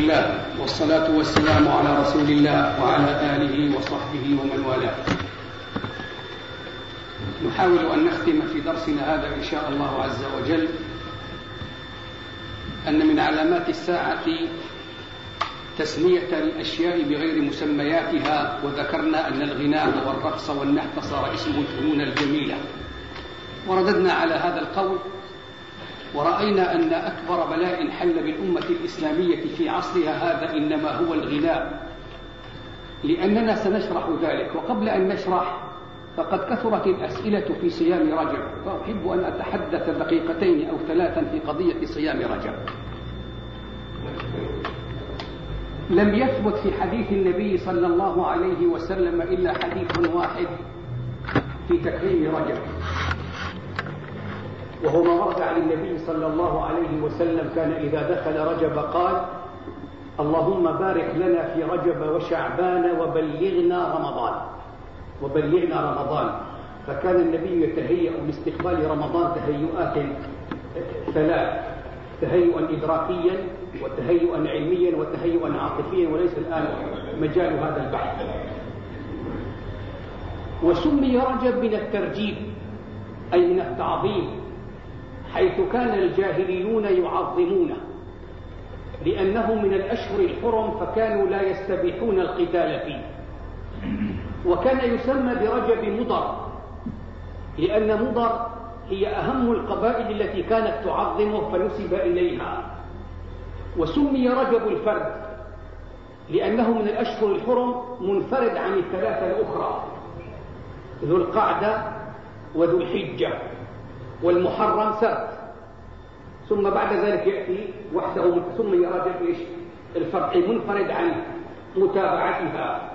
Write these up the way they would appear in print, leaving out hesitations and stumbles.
الله والصلاة والسلام على رسول الله وعلى آله وصحبه ومن والاه. نحاول أن نختم في درسنا هذا إن شاء الله عز وجل أن من علامات الساعة تسمية الأشياء بغير مسمياتها، وذكرنا أن الغناء والرقص والنحت صار اسم الفنون الجميلة، ورددنا على هذا القول ورأينا أن أكبر بلاء حل بالأمة الإسلامية في عصرها هذا إنما هو الغناء، لأننا سنشرح ذلك. وقبل أن نشرح فقد كثرت الأسئلة في صيام رجب، وأحب أن أتحدث دقيقتين أو ثلاثا في قضية صيام رجب. لم يثبت في حديث النبي صلى الله عليه وسلم إلا حديث واحد في تكريم رجب، وهو ما ورد عن النبي صلى الله عليه وسلم كان إذا دخل رجب قال: اللهم بارك لنا في رجب وشعبان وبلغنا رمضان. وبلغنا رمضان، فكان النبي يتهيأ لاستقبال رمضان تهيؤات ثلاث: تهيئا إدراكيا وتهيئا علميا وتهيئا عاطفيا، وليس الآن مجال هذا البحث. وسمي رجب من الترجيب أي من التعظيم، حيث كان الجاهليون يعظمونه لأنه من الأشهر الحرم، فكانوا لا يستبيحون القتال فيه. وكان يسمى برجب مضر لأن مضر هي أهم القبائل التي كانت تعظمه فنسب إليها. وسمي رجب الفرد لأنه من الأشهر الحرم منفرد عن الثلاثة الأخرى: ذو القعدة وذو الحجة والمحرم سرد، ثم بعد ذلك يأتي وحده. سمي رجب الفرد منفرد عن متابعتها.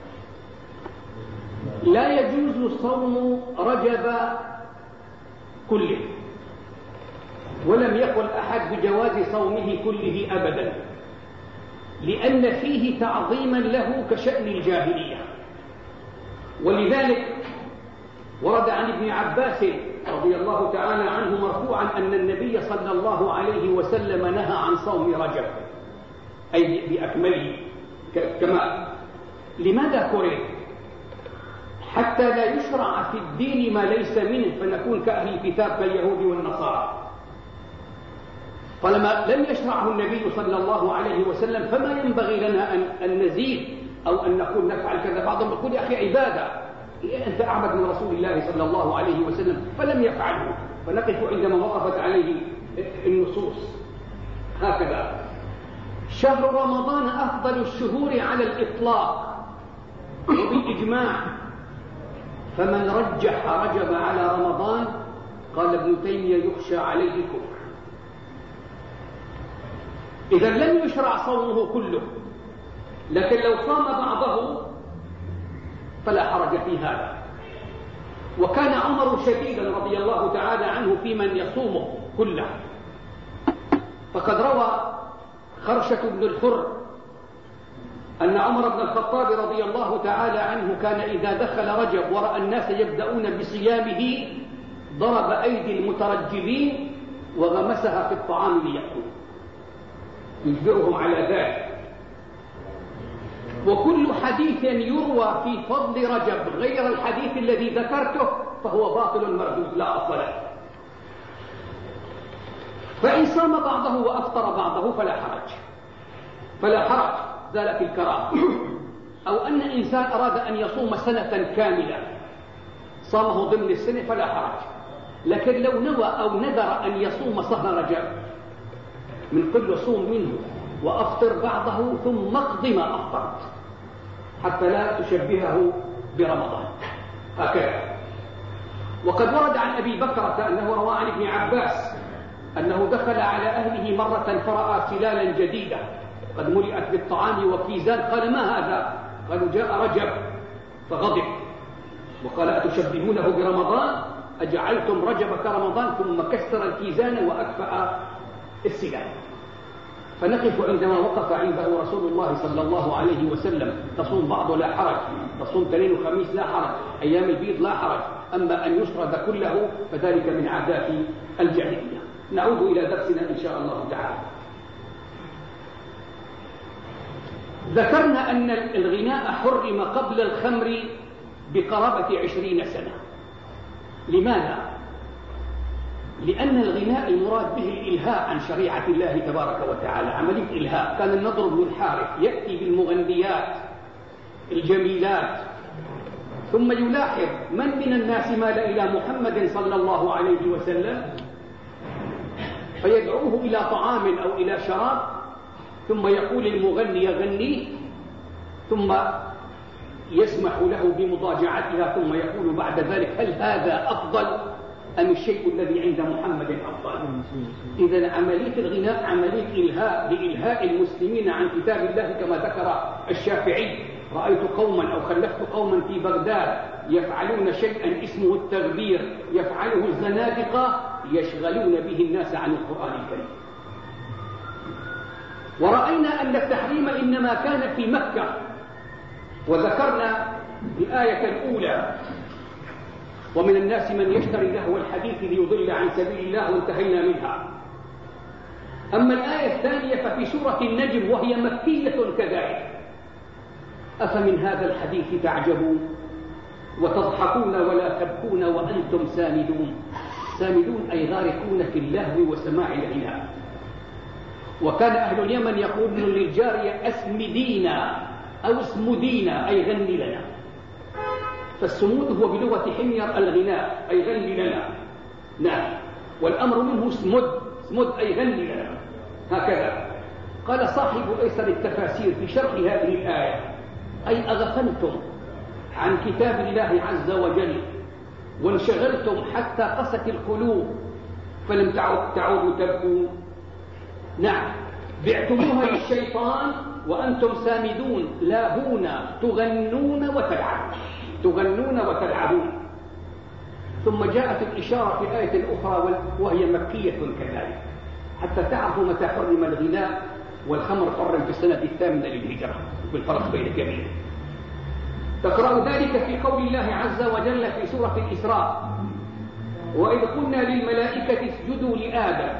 لا يجوز صوم رجب كله، ولم يقل أحد بجواز صومه كله أبدا، لأن فيه تعظيما له كشأن الجاهلية. ولذلك ورد عن ابن عباس رضي الله تعالى عنه مرفوعا أن النبي صلى الله عليه وسلم نهى عن صوم رجب، أي بأكمله كمال. لماذا كره؟ حتى لا يشرع في الدين ما ليس منه فنكون كأهل الكتاب كاليهود والنصارى. فلما لم يشرعه النبي صلى الله عليه وسلم فما ينبغي لنا أن نزيد أو أن نقول نفعل كذا. بعضهم يقول: يا أخي عبادة، أنت أعبد من رسول الله صلى الله عليه وسلم، فلم يفعله، فنقف عندما وقفت عليه النصوص. هكذا شهر رمضان أفضل الشهور على الإطلاق وبالإجماع، فمن رجح رجب على رمضان قال ابن تيمية يخشى عليه الكفر. إذا لم يشرع صومه كله، لكن لو صام بعضه فلا حرج في هذا. وكان عمر شديدا رضي الله تعالى عنه في من يصومه كله، فقد روى خرشة بن الحر أن عمر بن الخطاب رضي الله تعالى عنه كان إذا دخل رجب ورأى الناس يبدأون بصيامه ضرب أيدي المترجلين وغمسها في الطعام ليأكلوا، يجبرهم على ذلك. وكل حديث يروى في فضل رجب غير الحديث الذي ذكرته فهو باطل مردود لا أصل له. فإن صام بعضه وأفطر بعضه فلا حرج، زالت الكراهة. أو أن إنسان أراد أن يصوم سنة كاملة صامه ضمن السنة فلا حرج، لكن لو نوى أو نذر أن يصوم شهر رجب من كل صوم منه وأفطر بعضه ثم اقض ما أفطرت حتى لا تشبهه برمضان، هكذا. وقد ورد عن أبي بكرة أنه روى عن ابن عباس أنه دخل على أهله مرة فرأى سلالا جديدة قد ملئت بالطعام وكيزان، قال: ما هذا؟ قالوا: جاء رجب. فغضب وقال: أتشبهونه برمضان؟ أجعلتم رجب كرمضان؟ ثم كسر الكيزان وأكفأ السلال. فنقف عندما وقف عنده رسول الله صلى الله عليه وسلم: تصوم بعضه لا حرج، تصوم اثنين وخميس لا حرج، أيام البيض لا حرج، أما أن يشرد كله فذلك من عادات الجاهلية. نعود إلى درسنا إن شاء الله تعالى. ذكرنا أن الغناء حرم قبل الخمر بقرابة 20 سنة. لماذا؟ لأن الغناء المراد به الإلهاء عن شريعة الله تبارك وتعالى، عملية إلهاء. كان النضر بن الحارث يأتي بالمغنيات الجميلات ثم يلاحظ من الناس مال إلى محمد صلى الله عليه وسلم فيدعوه إلى طعام أو إلى شراب، ثم يقول المغني يغني ثم يسمح له بمضاجعتها، ثم يقول بعد ذلك هل هذا أفضل أم الشيء الذي عند محمد أفضل؟ إذن عملية الغناء عملية إلهاء لإلهاء المسلمين عن كتاب الله، كما ذكر الشافعي: رأيت قوما أو خلفت قوما في بغداد يفعلون شيئا اسمه التغبير، يفعله الزنادقة يشغلون به الناس عن القرآن الكريم. ورأينا أن التحريم إنما كان في مكة، وذكرنا الآية الأولى: ومن الناس من يشتري لهو الحديث ليضل عن سبيل الله، وانتهينا منها. أما الآية الثانية ففي سورة النجم وهي مكية كذلك: أفمن هذا الحديث تعجبون وتضحكون ولا تبكون وأنتم سامدون. سامدون أي غارقون في اللهو وسماع الغناء. وكان أهل اليمن يقولون للجارية أسمدينا أو اسمدينا أي غني لنا. فالسمود هو بلغة حمير الغناء أي غني لنا. نعم. والأمر منه اسمد، اسمد أي غني لنا. هكذا قال صاحب أيسر التفاسير في شرح هذه الآية: أي أغفلتم عن كتاب الله عز وجل وانشغلتم حتى قست القلوب فلم تعودوا تبكون. نعم، بعتموها للشيطان وأنتم سامدون لاهون تغنون وتلعبون، تغنون وتلعبون. ثم جاءت الإشارة في آية أخرى وهي مكية كذلك، حتى تعرفوا متى حرم الغناء والخمر حرم في السنة 8 للهجرة، بالفرق بين الجميع. تقرأ ذلك في قول الله عز وجل في سورة الإسراء: وإذ قلنا للملائكة اسجدوا لآدم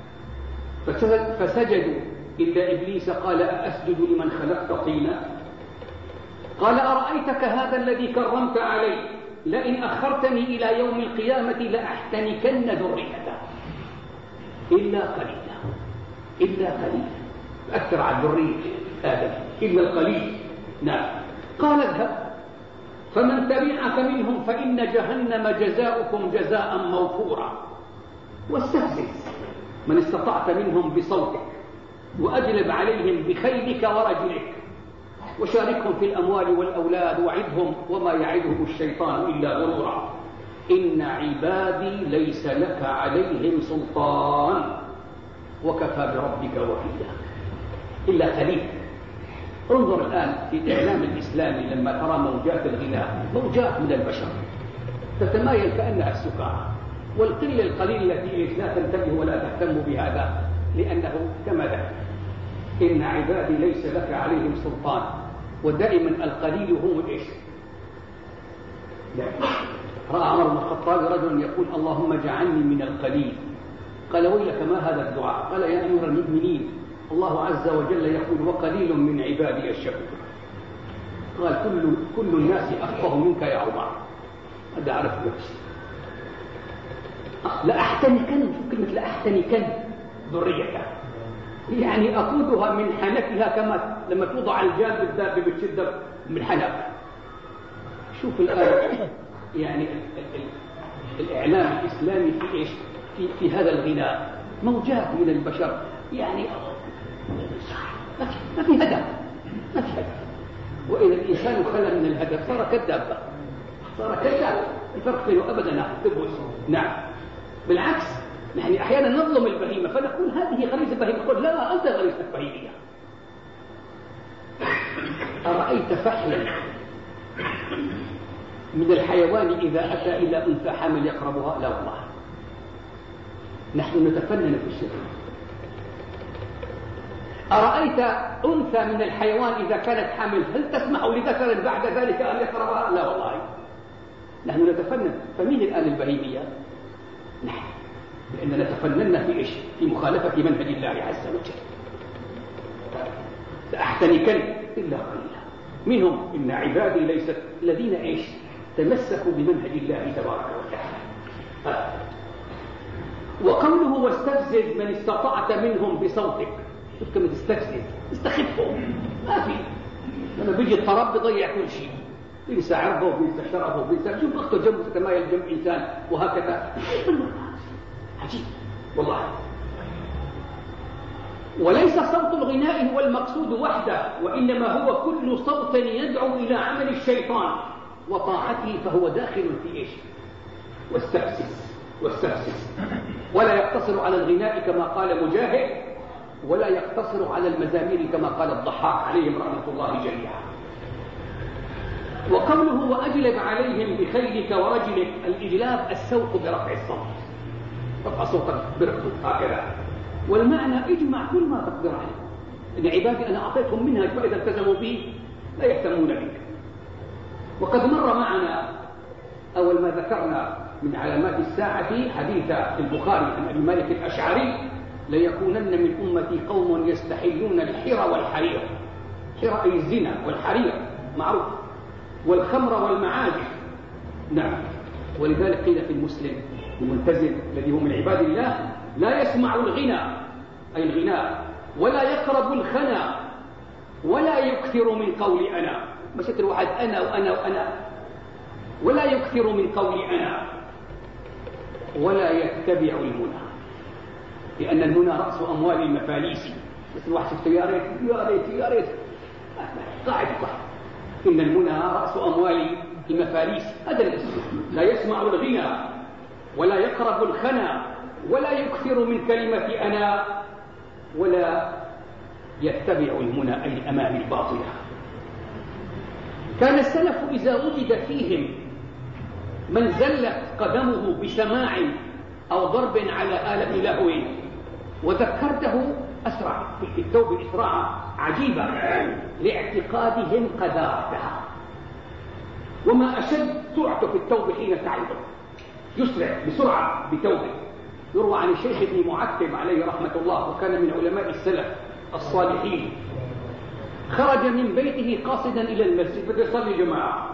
فسجدوا إلا إبليس قال أأسجد لمن خلقت طينا. قال أرأيتك هذا الذي كرمت علي لئن أخرتني إلى يوم القيامة لأحتنكن ذريته إلا قليلا. إلا قليلا، أكثر عن ذرية آدم إلا القليل. نعم. قال اذهب فمن تبعك منهم فإن جهنم جزاؤكم جزاء موفورا واستفزز من استطعت منهم بصوتك وأجلب عليهم بخيلك ورجلك وشاركهم في الأموال والأولاد وعدهم وما يعدهم الشيطان إلا غرورا إن عبادي ليس لك عليهم سلطان وكفى بربك وكيلا. إلا قليل. انظر الآن في الإعلام الإسلامي لما ترى موجات الغناء، موجات من البشر تتمايل كأنها السكارى، والقلة القليل التي لا تنتبه ولا تهتم بهذا، لأنه كما ذكر إن عبادي ليس لك عليهم سلطان. ودائما القليل هو إيش؟ رأى عمر بن الخطاب رجل يقول اللهم اجعلني من القليل. قال ويلك ما هذا الدعاء؟ قال يا أمير المؤمنين الله عز وجل يقول وقليل من عبادي الشكور. قال كل الناس أفقه منك يا عمر. هذا عرف نفسي. لأحتنكن، كلمة لأحتنكن ذريته، يعني أقودها من حنكها كما لما توضع الجان بالدابة بتشد من حنك. شوف الآن يعني الإعلام الإسلامي في إيش؟ في هذا الغناء موجات من البشر، يعني ما في هدف، ما في هدف. وإذا الإنسان خلى من الهدف صار كذاب، صار كذاب. الفرق بينه أبدا تبوس. نعم، بالعكس نحن أحيانا نظلم البهيمة فنقول هذه غريزة البهيمة، نقول لا أنت غريزة البهيمية. أرأيت فحلا من الحيوان إذا أتى إلى أنثى حامل يقربها؟ لا والله، نحن نتفنن في الشرك. أرأيت أنثى من الحيوان إذا كانت حامل هل تسمح لذكر بعد ذلك أن يقربها؟ لا والله، نحن نتفنن. فمين الآن البهيمية؟ نحن، لأننا تفننا في إيش؟ في مخالفة منهج الله عز وجل. سأحتنكن إلا قليلا منهم. إن عبادي ليست الذين إيش تمسكوا بمنهج الله تبارك وتعالى. وقوله واستفزز من استطعت منهم بصوتك، شوف كما تستفزز، استخفهم، ما في. لما بيجي الطرب بيضيع كل شيء، بينسى عرضه وبينسى شرفه وبينسى شوف اخته جنبه تتمايل جنب انسان وهكذا. عجيب والله. وليس صوت الغناء هو المقصود وحده، وإنما هو كل صوت يدعو إلى عمل الشيطان وطاعته، فهو داخل في إيش؟ واستفسس. ولا يقتصر على الغناء كما قال مجاهد، ولا يقتصر على المزامير كما قال الضحاك عليهم رحمة الله جميعا. وقوله وأجلب عليهم بخيلك ورجلك، الإجلاب السوق برفع الصوت، رفع صوتك برفض هكذا. والمعنى اجمع كل ما تقدر عليه. إن عبادي أنا أعطيتهم منهج، فإذا التزموا به لا يهتمون بك. وقد مر معنا أول ما ذكرنا من علامات الساعة حديث البخاري عن أبي مالك الأشعري: ليكونن من أمتي قوم يستحلون الحر والحرير. حر أي الزنا، والحرير معروف، والخمر والمعازف. نعم. ولذلك قيل في المسلم الملتزم الذي هو من عباد الله: لا يسمع الغنى أي الغناء، ولا يقرب الخنا، ولا يكثر من قول أنا. مش الواحد أنا وأنا وأنا، ولا يكثر من قول أنا، ولا يتبع المنى، لأن المنى رأس أموال المفاليس. بس الواحد شفته يا ريت يا ريت يا ريت، قاعد صح. إن المنى رأس أموال المفاليس، هذا الاسم. لا يسمع الغنى، ولا يقرب الخنا، ولا يكثر من كلمة أنا، ولا يتبع المنى أي الأماني الباطلة. كان السلف إذا وجد فيهم من زلت قدمه بسماع أو ضرب على آلة لهو وذكرته أسرع في التوبة إسراعا عجيبة لاعتقادهم قذارتها. وما أشد سرعته في التوبة حين تعرضه، يسرع بسرعة بتوبة. يروى عن الشيخ ابن معتب عليه رحمة الله، وكان من علماء السلف الصالحين، خرج من بيته قاصدا إلى المسجد بده يصلي جماعة،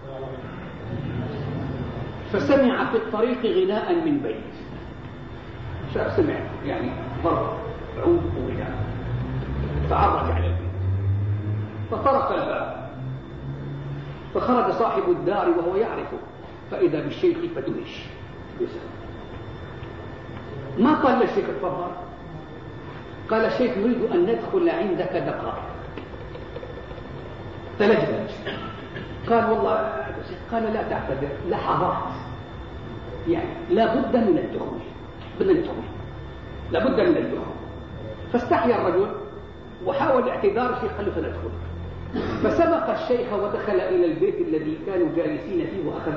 فسمع في الطريق غناء من بيت. شاف سمع يعني ضرب عود وغناء، فعرج على البيت فطرق الباب، فخرج صاحب الدار وهو يعرفه، فإذا بالشيخ فدهش. ما قال للشيخ اتفضل، قال الشيخ نريد أن ندخل عندك دقائق. تلجلج، قال والله، قال لا تعتذر، لحظات، يعني لا بد من الدخول، بدنا ندخل، لا بد من الدخول. فاستحيا الرجل وحاول اعتذار الشيخ، قال له فندخل. فسبق الشيخ ودخل إلى البيت الذي كانوا جالسين فيه، وأخذ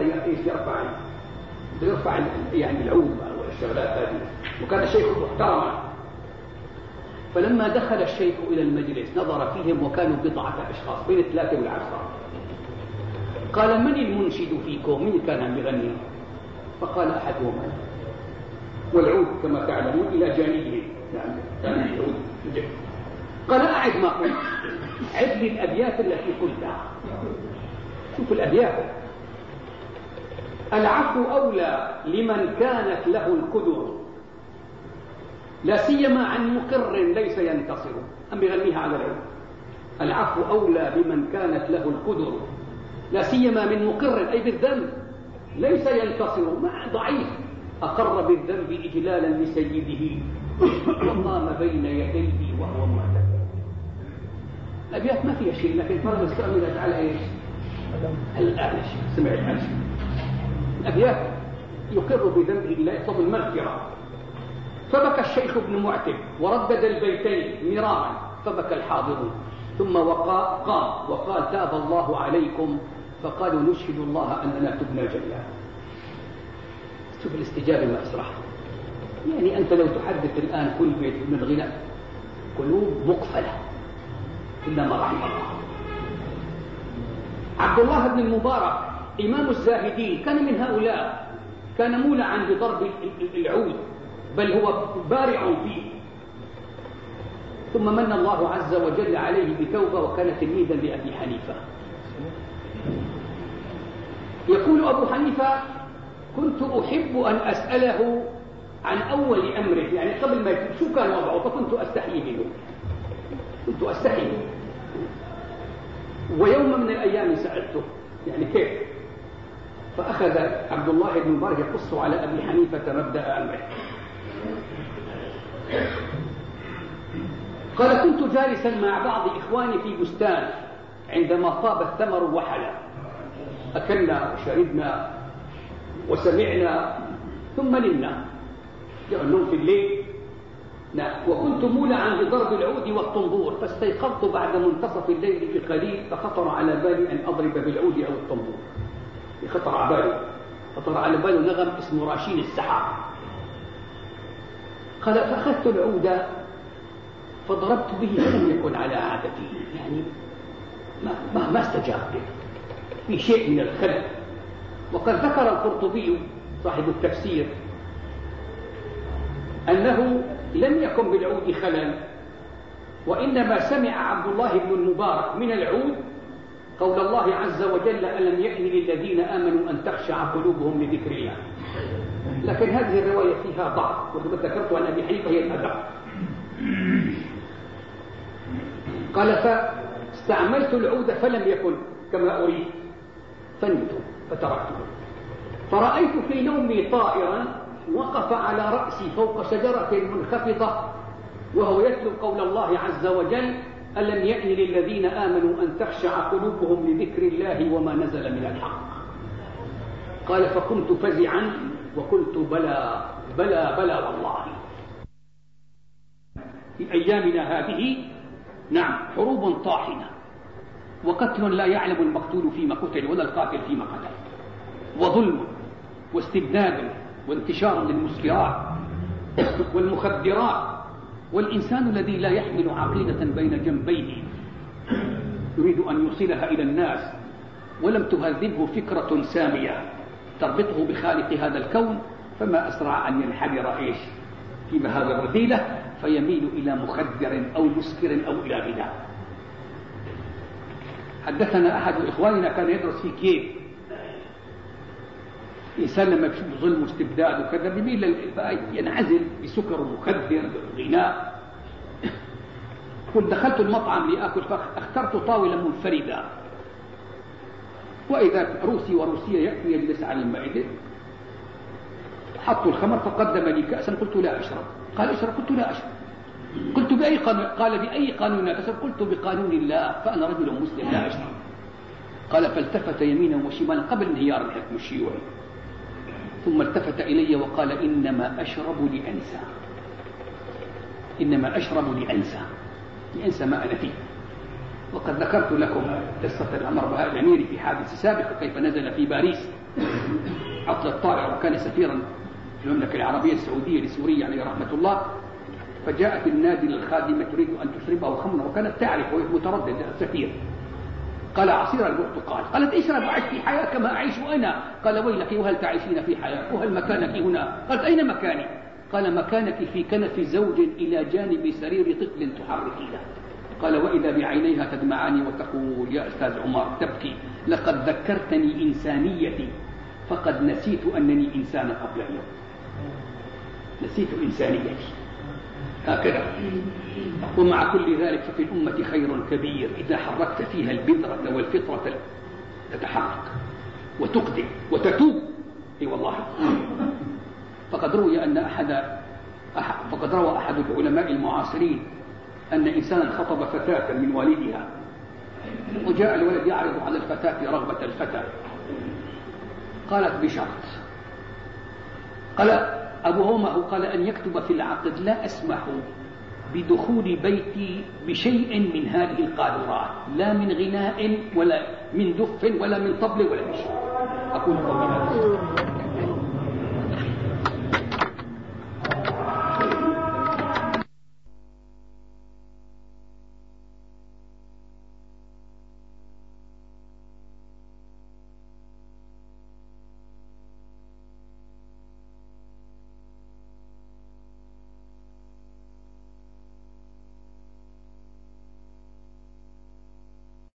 يرفع يعني العود والشغلات هذه، وكان الشيخ محترما. فلما دخل الشيخ إلى المجلس نظر فيهم، وكانوا بضعة أشخاص بين 3 و10. قال من المنشد فيكم؟ من كان عم يغني؟ فقال أحدهم أنا، والعود كما تعلمون إلى جانبه، يعني العود. قال أعد ما قلت، عد لي الأبيات التي قلتها. شوف الأبيات: العفو أولى لمن كانت له القدر، لا سيما عن مقر ليس ينتصر. أم بغنيها على العود: العفو أولى بمن كانت له القدر، لا سيما من مقر أي بالذنب ليس ينتصر، مع ضعيف أقر بالذنب إجلالا لسيده وقام بين يديه وهو معتذر. الأبيات ما فيها شيء، لكن فرض استعملت على إيش؟ الآلش. سمع الآلش، الأبيات يقر بذنبه لا يطلب المغفرة. فبكى الشيخ ابن معتب وردد البيتين مرارا، فبكى الحاضرون، ثم قام وقال تاب الله عليكم، فقالوا نشهد الله أننا تبنا جميعا. شوف الاستجابة ما أسرع. يعني أنت لو تحدث الآن كل بيت من غنى، قلوب مقفلة إلا ما رحم الله. عبد الله بن المبارك إمام الزاهدين كان من هؤلاء، كان مولعا بضرب العود، بل هو بارع فيه. ثم من الله عز وجل عليه بتوبة وكان تلميذا لأبي حنيفة. يقول أبو حنيفة: كنت أحب أن أسأله عن أول أمره، يعني قبل ما يكون شو كان وضعه، فكنت أستحي منه، كنت أستحي منه. ويوم من الأيام سألته يعني كيف، فأخذ عبد الله بن مبارك يقص على أبي حنيفة مبدأ أمره. قال: كنت جالسا مع بعض إخواني في بستان عندما طاب الثمر وحلا، أكلنا وشربنا وسمعنا ثم نمنا، النوم في الليل. وكنت مولعا بضرب العود والطنبور، فاستيقظت بعد منتصف الليل بقليل، فخطر على بالي أن أضرب بالعود أو الطنبور. خطر على بالي نغم اسمه راشين السحاب. قال: فأخذت العود فضربت به فلم يكن على عادتي، يعني ما استجاب به، في شيء من الخلل. وقد ذكر القرطبي صاحب التفسير أنه لم يكن بالعود خلل، وإنما سمع عبد الله بن المبارك من العود قول الله عز وجل: ألم يأن للذين آمنوا أن تخشع قلوبهم لذكر الله. لكن هذه الرواية فيها ضعف، وكما ذكرت عن أبي حنيفة هي الأدق. قال: فاستعملت العود فلم يكن كما أريد فنمت فتركته، فرأيت في نومي طائرا وقف على رأسي فوق شجرة منخفضة وهو يتلو قول الله عز وجل: ألم يأن للذين آمنوا أن تخشع قلوبهم لذكر الله وما نزل من الحق. قال: فكنت فزعا وقلت: بلى بلى بلى والله. في أيامنا هذه حروب طاحنة، وقتل لا يعلم المقتول فيما قتل ولا القاتل فيما قتل، وظلم واستبداد وانتشار للمسكرات والمخدرات، والإنسان الذي لا يحمل عقيدة بين جنبيه يريد أن يوصلها إلى الناس ولم تهذبه فكرة سامية تربطه بخالق هذا الكون، فما أسرع أن ينحدر في مهاب الرذيلة فيميل إلى مخدر أو مسكر أو إلى غناء. حدثنا أحد إخواننا كان يدرس في كييف، إنسان لما يشوف ظلم واستبداد وكذا بيميل ينعزل بسكر ومخدر وغناء. قلت: دخلت المطعم لآكل فاخترت طاولة منفردة، وإذا روسي وروسية يأتي يجلس على المائدة، حطوا الخمر فقدم لي كأسا، قلت: لا أشرب. قال: اشرب. قلت: لا أشرب. قلت: بأي قانون؟ قال: بأي قانون تشرب؟ قلت: بقانون الله، فأنا رجل مسلم لا أشرب. قال: فالتفت يمينا وشمالا قبل انهيار الحكم الشيوعي، ثم التفت إلي وقال: إنما أشرب لأنسى، إنما أشرب لأنسى ما أنا فيه. وقد ذكرت لكم قصة الأمر بهاء الأميري في حادث سابق، كيف نزل في باريس عطل الطائرة وكان سفيرا في المملكة العربية السعودية لسوريا عليه رحمة الله، فجاءت النادي للخادمة تريد أن تشربه خمرا وكانت تعرف وهي متردد السفير. قال: عصير البرتقال. قالت: اشرب وعيش في حياة كما أعيش أنا. قال: ويلك، وهل تعيشين في حياة؟ وهل مكانك هنا؟ قالت: أين مكاني؟ قال: مكانك في كنف زوج إلى جانب سرير طفل تحركينه. قال: وإذا بعينيها تدمعان وتقول: يا أستاذ عمر، تبكي، لقد ذكرتني إنسانيتي فقد نسيت أنني إنسان قبل اليوم، نسيت إنسانيتي. هكذا. ومع كل ذلك ففي الأمة خير كبير إذا حركت فيها البذرة والفطرة تتحرك وتقدم وتتوب. اي والله. فقد روى أحد العلماء المعاصرين أن إنسانا خطب فتاة من والدها، وجاء الولد يعرض على الفتاة رغبة الفتاة، قالت: بشرط. قال أبوه ما هو؟ قال: أن يكتب في العقد: لا أسمح بدخول بيتي بشيء من هذه القاذورات، لا من غناء ولا من دف ولا من طبل ولا شيء. أقول قولي هذا.